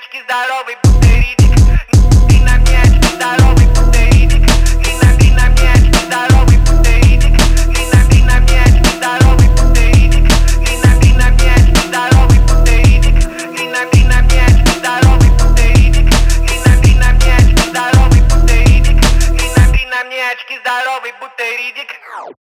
очки, здоровый бутеридик. Ты на мне очки, здоровый бутеридик. Ты на мне очки, здоровый бутеридик. Ты на мне очки, здоровый бутеридик. Ты на мне очки, здоровый бутеридик. Ты на мне очки, здоровый бутеридик. Ты на мне очки, здоровый бутеридик. Ты на мне очки, здоровый бутеридик.